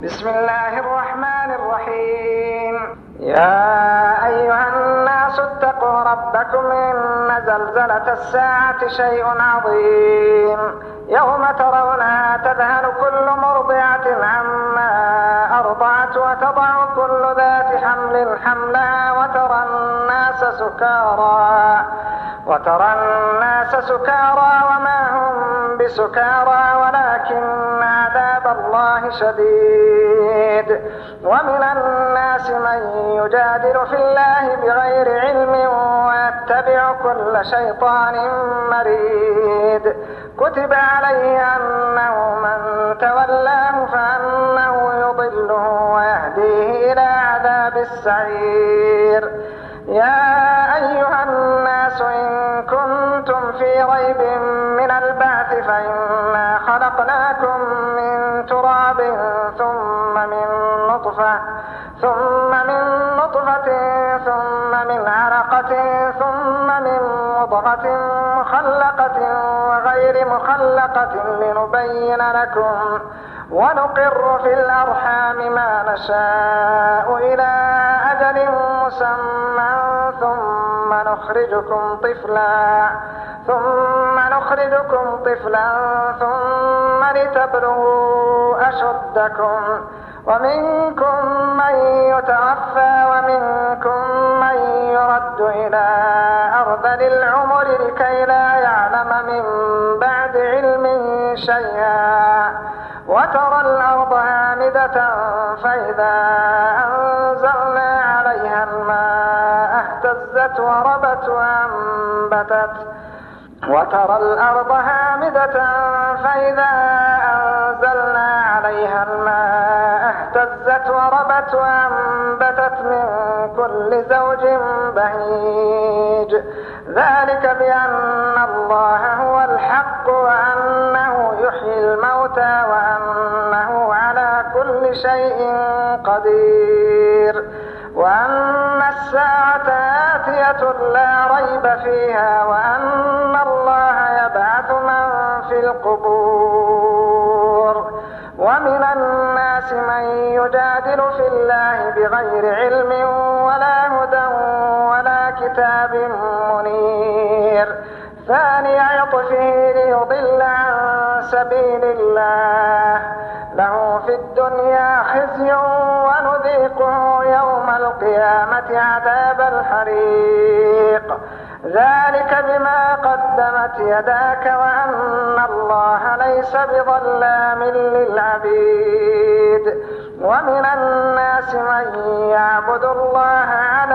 بسم الله الرحمن الرحيم. يا أيها الناس اتقوا ربكم إن زلزلة الساعة شيء عظيم يوم ترونها تذهل كل مرضعة عما أرضعت وتضع كل ذات حمل حملها وترى الناس سكارى وما هم بسكارى ولكن عذاب الله شديد. ومن الناس من يجادل في الله بغير علم ويتبع كل شيطان مريد. كتب عليه أنه من تولاه فأنه يضله ويهديه إلى عذاب السعير. يا أيها الناس إن كنتم في ريب من البعث فإنا خلقناكم من تراب ثم من نطفة ثم من علقة ثم من مضغة مخلقة وغير مخلقة لنبين لكم ونقر في الأرحام ما نشاء إلى أجل مسمى ثم نخرجكم طفلا ثم لتبلغوا أشدكم ومنكم من يتوفى ومنكم من يرد إلى أرذل العمر لكي لا يعلم من بعد علم شيئا. وترى الأرض هامدة فإذا أنزلنا عليها الماء اهتزت وربت وأنبتت من كل زوج بهيج. ذلك بأن الله هو الحق وأنه يحيي الموتى وأنه على كل شيء قدير وأن الساعة آتية لا ريب فيها وأن الله يبعث من في القبور. ومن الناس من يجادل في الله بغير علم ولا هدى ولا كتاب منير. ثاني عطفه ليضل عن سبيل الله له في الدنيا خزي ونذيقه يوم القيامة عذاب الحريق. ذلك بما قدمت يداك وأن الله ليس بظلام للعبيد. ومن الناس من يعبد الله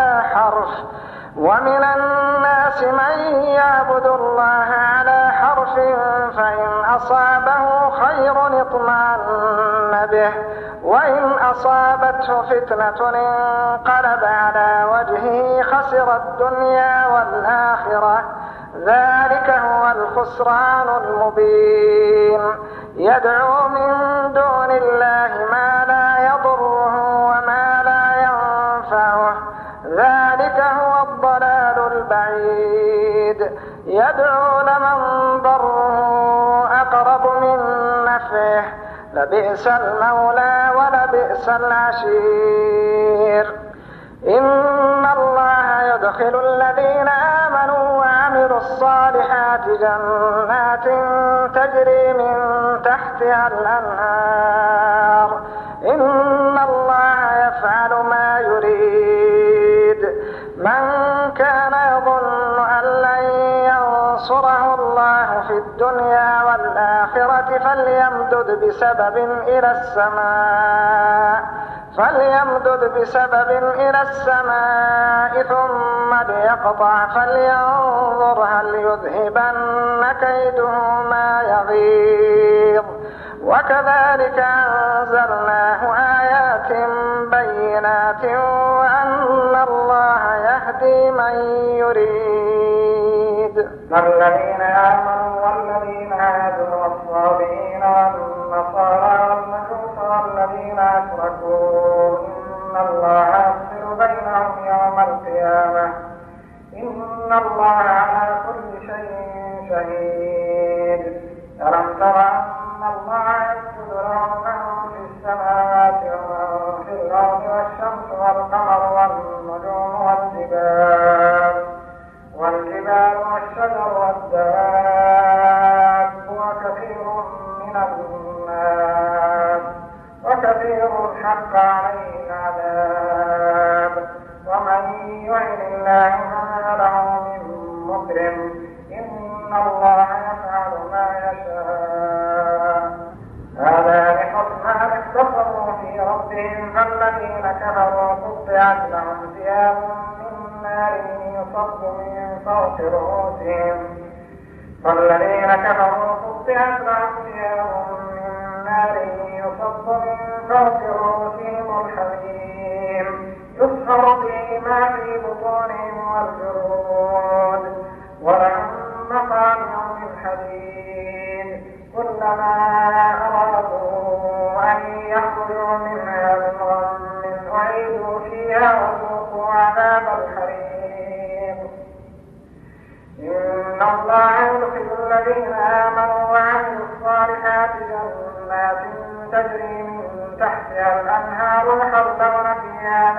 على حرف فإن أصابه خير اطمأن به وإن أصابته فتنة انقلب على وجهه خسر الدنيا والآخرة. ذلك هو الخسران المبين. يدعو من دون الله ما لا يضره وما لا ينفعه. ذلك هو الضلال البعيد. يدعو لمن ضره أقرب من نفعه لبئس المولى ولبئس العشير. إن الله يدخل الذين آمنوا وعملوا الصالحات جنات تجري من تحتها الأنهار. إن الله يفعل ما يريد. من كان يظن أن لن ينصره الله في الدنيا والآخرة فليمدد بسبب إلى السماء ثم ليقطع فلينظر هل يذهبن كيده ما يغيظ. وكذلك أنزلناه آيات بينات وأن الله يهدي من يريد. الذين آمنوا والذين هادوا والصابئين والنصارى والمجوس والذين أشركوا إن الله يفصل بينهم يوم القيامة إن الله على كل شيء شهيد. ألم تر أن الله يسجد له من في السماوات وكثير حق عليه العذاب. ومن يعن الله فما له من مكرم إن الله يفعل ما يشاء. هذا بحكمان اختصموا في ربهم فالذين كفروا قطعت لهم ثياب من نار يصب من فوق رؤوسهم والذين كفروا قطعت لهم ثياب من نار يصب من فوق رؤوسهم الحميم يصهر به ما في بطونهم والجلود ولهم مقامع من حديد كلما أرادوا أن يخرجوا منها من غم أعيدوا فيها وذوقوا عذاب الحريق. إن الله يدخل الذين آمنوا وعملوا الصالحات جنات تجري من تحتها الأنهار يحلون فيها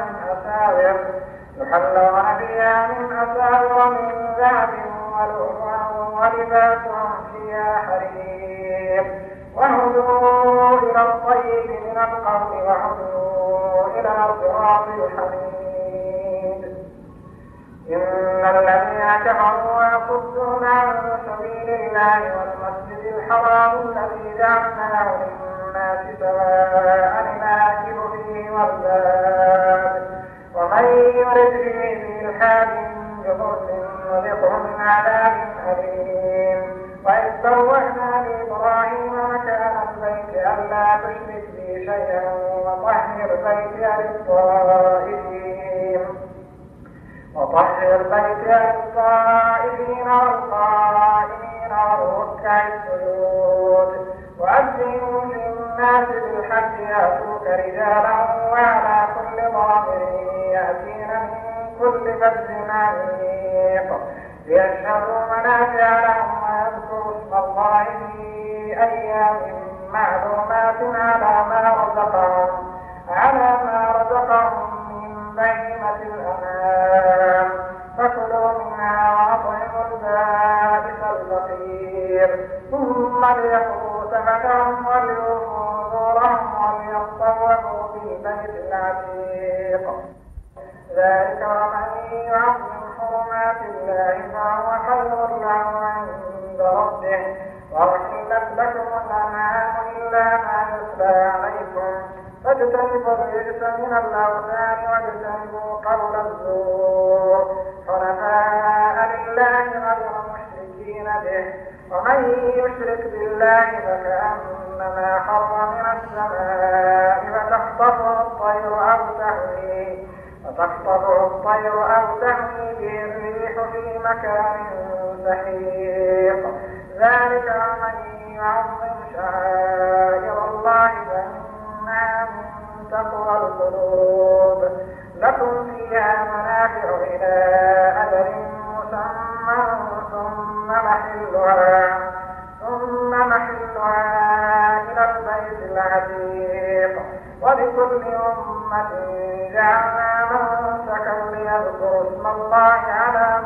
من أساور من ذهب ولؤلؤا ولباسهم فيها حرير وهدوا إلى الطيب من القول وهدوا إلى صراط الحميد. إن الذين كفروا ويصدون عن سبيل الله والمسجد الحرام الذي جعلناه للناس سواء الآكل فيه والباد ومن يرد فيه بإلحاد بظلم نذقه من عذاب أليم. وإذ بوأنا لإبراهيم مكان البيت ألا تشرك بي شيئا وطهر بيتي للطائفين والقائمين والركع السجود وأذن في الناس بالحج يأتوك رجالا وعلى كل ضامر يأتين من كل فج عميق ليشهدوا منافع لهم ويذكروا اسم الله في أيام معلومات على ما رزقهم من بهيمة الأنعام فكلوا منها وأطعموا البائس الفقير ثم ليقضوا تفثهم وليوفوا نذورهم وليطوفوا بالبيت العتيق. ذلك ومن يعظم حرمات الله فهو خير له عند ربه. وأحلت لكم الأنعام إلا ما يتلى عليكم فاجتنبوا الرجس من الأوثان واجتنبوا قول الزور حنفاء لله غير مشركين به. ومن يشرك بالله فكأنما خر من السماء فتخطفه الطير أو تهوي به الريح في مكان سحيق. ذلك ومن يعظم شعائر الله فإنها من تقوى القلوب. لكم فيها منافع إلى أجل مسمى ثم محلها إلى البيت العتيق. ولكل أمة جعلنا منسكا ليذكروا اسم الله على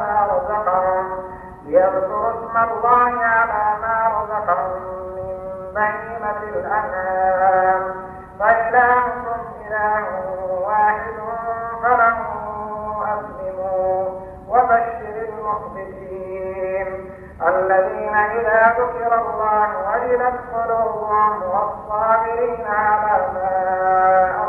ما رزقهم من بهيمة الأنعام فإلهكم إله واحد فله أسلموا. وبشر المخبتين الذين إذا ذكر الله وجلت قلوبهم والصابرين على ما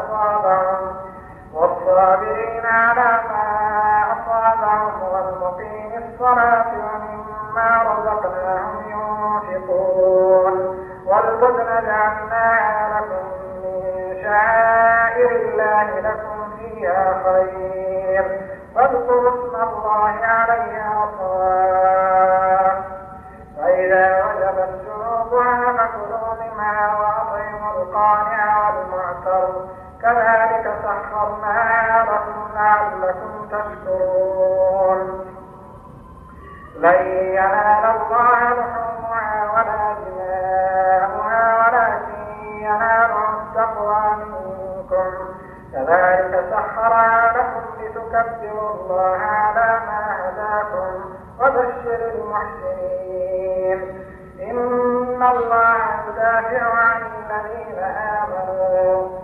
أصابهم والمقيم الصلاة ومما رزقناهم ينفقون. والبدن جعلناها لكم من شعائر الله لكم فيها خير فاذكروا اسم الله عليها صواف. فإذا وجبت جنوبها فكلوا منها وأطعموا القانع والمعتر كذلك سخرناها لكم لعلكم تشكرون. لن ينال الله لحومها ولا دماؤها ولكن يناله التقوى منكم كذلك سخرها لكم لتكبروا الله على ما هداكم. وبشر المحسنين إن الله يدافع عن الذين آمنوا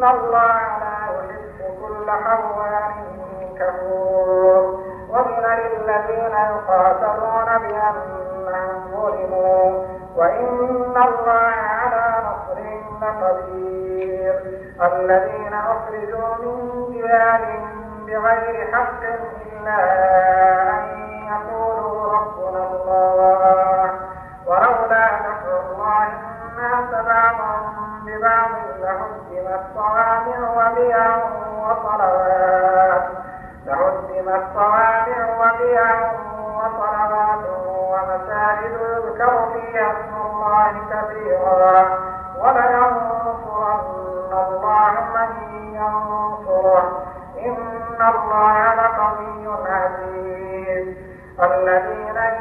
الله لا يحب كل خوان كفور. ومن الذين يقاتلون بأنهم ظلموا وإن الله على نصرهم لقدير. الذين أخرجوا من ديارهم بغير حق إلا أن يقولوا ربنا الله ولولا دفع الله الناس بعضهم ببعض لهدمت صوامع وبيع وصلوات ومساجد يذكر فيها اسم الله كثيرا ولينصرن الله من ينصره إن الله لقوي عزيز. الذين إن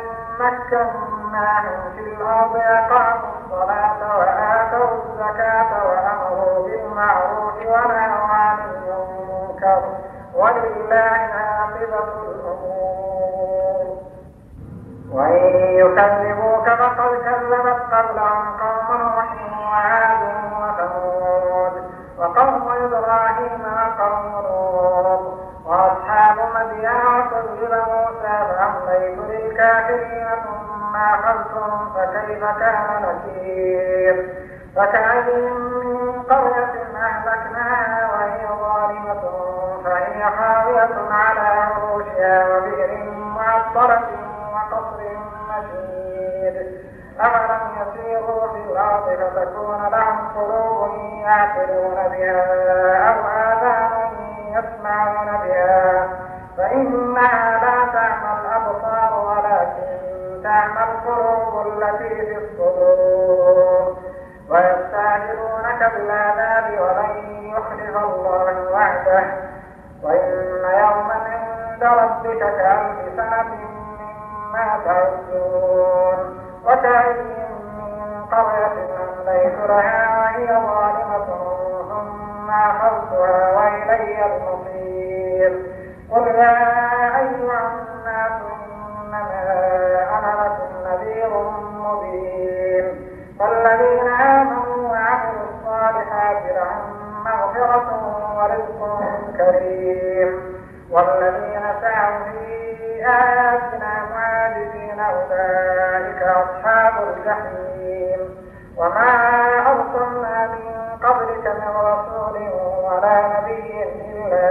مكناهم في الأرض أقاموا الصلاة وآتوا الزكاة وأمروا بالمعروف ونهوا عن المنكر ولله عاقبة الأمور. وإن يكذبوك فقد كذبت قبلهم قوم نوح وعاد وثمود وقوم إبراهيم وقوم لوط وأصحاب مدين وكذب موسى فأمليت للكافرين ثم أخذتهم فكيف كان نكير. فكأين من قرية أهلكناها وهي ظالمة فهي خاوية على عروشها وبئر معطلة وقصر مشيد. أفلم يسيروا في الأرض فتكون لهم قلوب يعقلون بها أو آذان يسمعون بها فإنها لا تعمى الأبصار ولكن تعمى القلوب التي في الصدور. ويستعجلونك بالعذاب ولن يخلف الله وعده وإن يوما عند ربك كألف سنة مما تعدون. وكأين من قرية أمليت لها وهي ظالمة ثم أخذتها وإلي المصير. قل يا أيها الناس إنما أنا لكم نذير مبين. فالذين آمنوا وعملوا الصالحات لهم مغفرة ورزق كريم. والذين سعوا في آياتنا معاجزين أولئك أصحاب الجحيم. وما أرسلنا من قبلك من رسول ولا نبي إلا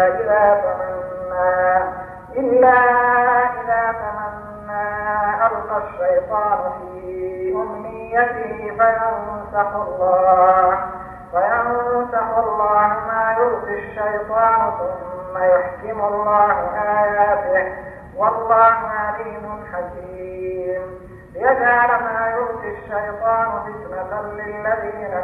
إذا تمنى ألقى الشيطان في أمنيته فينسخ الله ما يلقي الشيطان ثم يحكم الله آياته والله عليم حكيم. ليجعل ما يلقي الشيطان فتنة للذين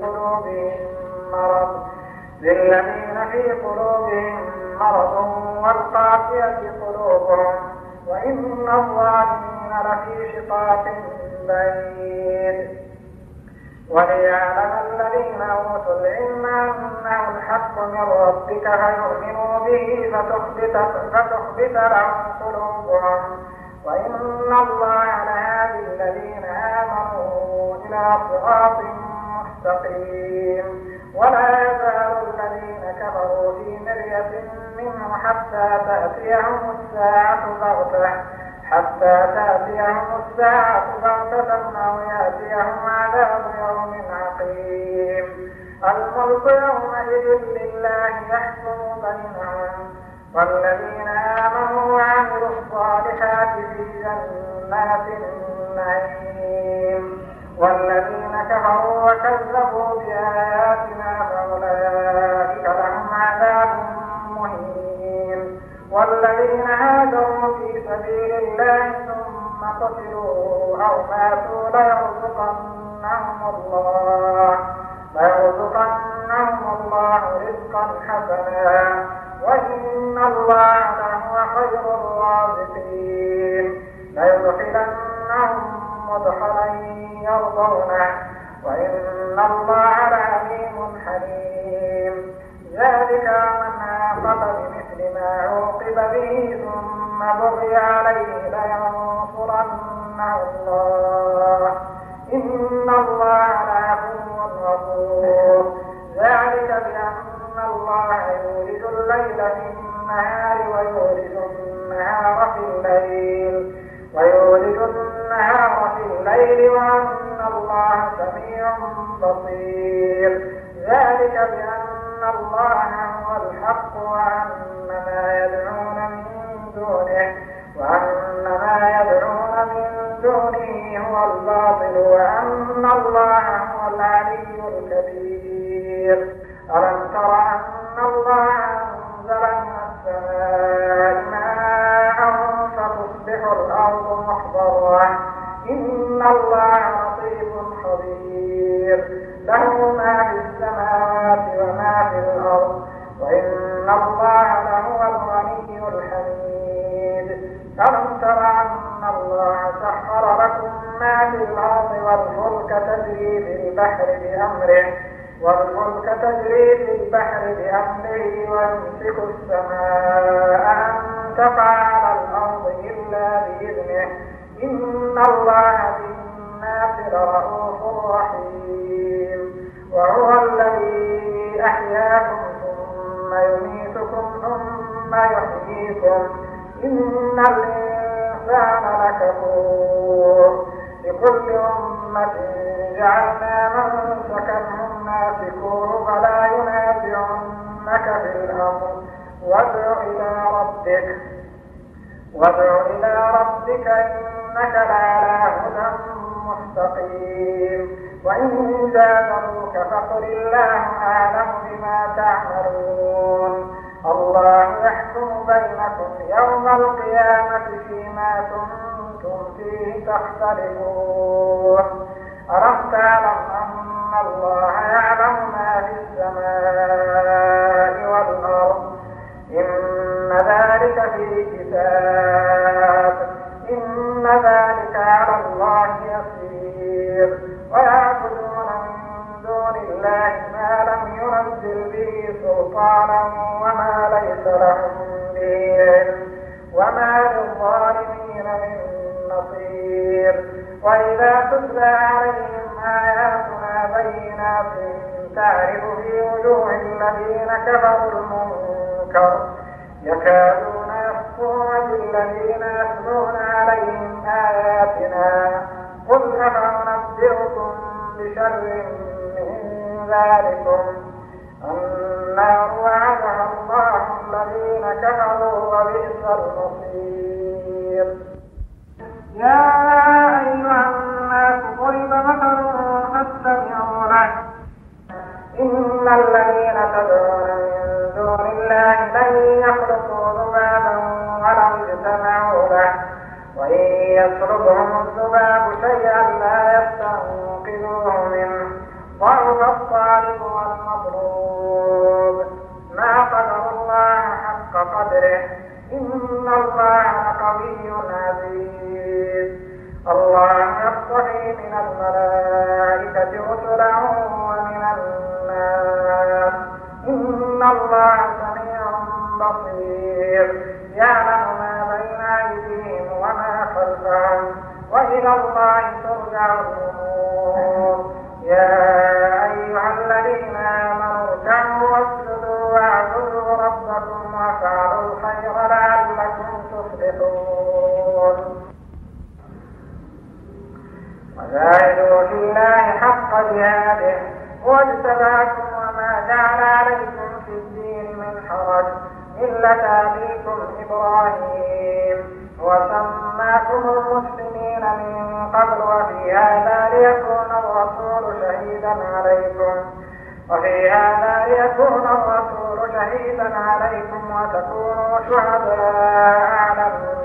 في قلوبهم مرض والقاسية قلوبهم وإن الظالمين لفي شقاق بعيد. وليعلم الذين أوتوا العلم أنه الحق من ربك فيؤمنوا به فتخبت لهم قلوبهم وإن الله لهادي الذين آمنوا إلى صراط مستقيم. ولا يزال الذين كفروا في مرية منه حتى تأتيهم الساعة بغتة أو يأتيهم عذاب يوم عقيم. الملك يومئذ لله يحكم بينهم والذين آمنوا وعملوا الصالحات في جنات النعيم. والذين كفروا وكذبوا بآياتنا فأولئك لهم عذاب مهين. والذين هاجروا في سبيل الله ثم قتلوا أو ماتوا ليرزقنهم الله رزقا حسنا وإن الله لهو خير الرازقين. ليدخلنهم مدخلا يرضونه وإن الله لعليم حليم. ذلك من عاقب بمثل ما عوقب به ثم بغي عليه لينصرنه الله إن الله لعفو غفور. ذلك بأن بأن الله هو الحق وأن ما يدعون من دونه هو الباطل وأن الله هو العلي الكبير. ألم تر أن الله أنزل من السماء ماء فتصبح الأرض مخضرة إن الله لطيف خبير له ما في السماوات وما في الأرض وإن الله لهو الغني الحميد. ألم تر أن الله سخر لكم ما في الأرض والفلك تجري في البحر بأمره ويمسك السماء أن تقع على الأرض إلا بإذنه إن الله بالناس لرءوف رحيم. وهو الذي أحياكم ثم يميتكم ثم يحييكم إن الإنسان لكفور. لكل أمة جعلنا منسكا هم ناسكوه فلا ينازعنك في الأمر وادع إلى ربك إنك لعلى هدى مستقيم. وإن جادلوك فقل الله أعلم بما تعملون. الله يحكم بينكم يوم القيامة فيما كنتم فيه تختلفون. ألم تعلم أن الله يعلم ما في السماء والأرض إن ذلك في كتاب إن ذلك على الله يسير. ويعبدون من دون الله ما لم ينزل به سلطانا وما ليس لهم به علم وما للظالمين من نصير. وإذا تتلى عليهم آياتنا بينات تعرف في وجوه الذين كفروا المنكر يكادون يسطون بالذين يتلون عليهم آياتنا قل أفأنبئكم بشر من ذلكم النار وعدها الله الذين كفروا وبئس المصير. يا أيها الناس ضرب مثل فاستمعوا له إن الذين تدعون من دون الله لن يخلقوا ذبابا ولو اجتمعوا له وإن يسلبهم الذباب شيئا لا يستنقذوه منه ضعف الطالب والمطلوب ما قدر الله حق قدره إن الله لقوي عزيز. الله يصطفي من الملائكة رسلا ومن الناس إن الله سميع بصير يعلم ما بين أيديهم وما خلفهم وإلى الله ترجع الأمور. يا أيها الذين آمنوا اركعوا واسجدوا واعبدوا ربكم وافعلوا الخير لعلكم تفلحون. وجاهدوا في الله حق جهاده هو اجتباكم وما جعل عليكم في الدين من حرج ملة أبيكم إبراهيم وسماكم المسلمين من قبل وفي هذا ليكون الرسول شهيدا عليكم وتكونوا شهداء على